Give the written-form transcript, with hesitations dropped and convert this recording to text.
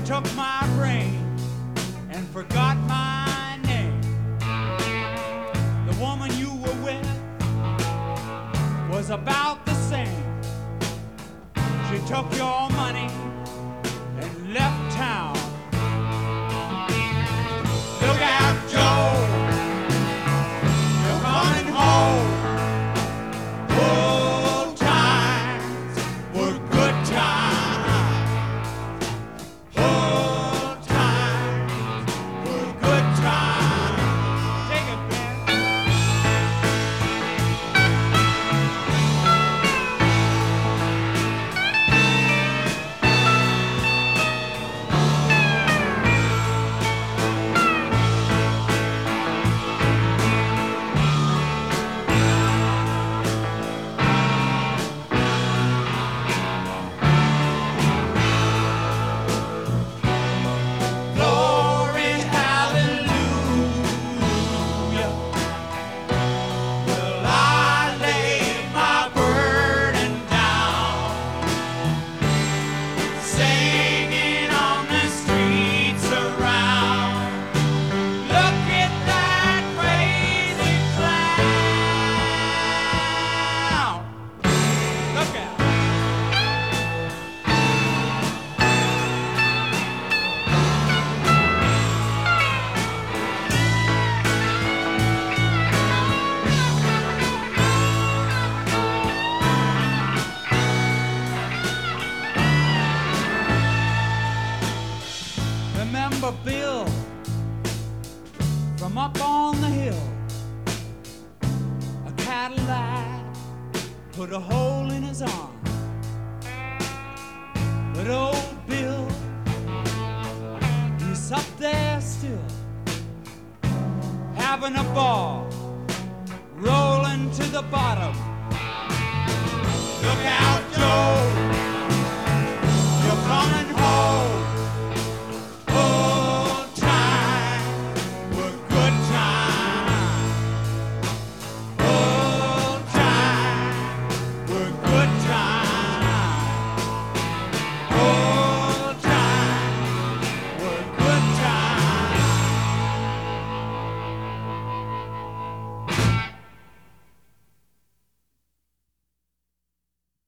took my brain and forgot my name. The woman you were with was about the same. She took your money and left town. Look out, Joe, you're coming home. Old times were good times. Old times were good times. Take it, Ben. Glory, hallelujah. Well, I lay my burden down, singing on the streets around. Look at that crazy clown. Look out. Remember Bill from up on the hill? A Cadillac put a hole in his arm. But old Bill, he's up there still, having a ball, rolling to the bottom. Look out, Joe,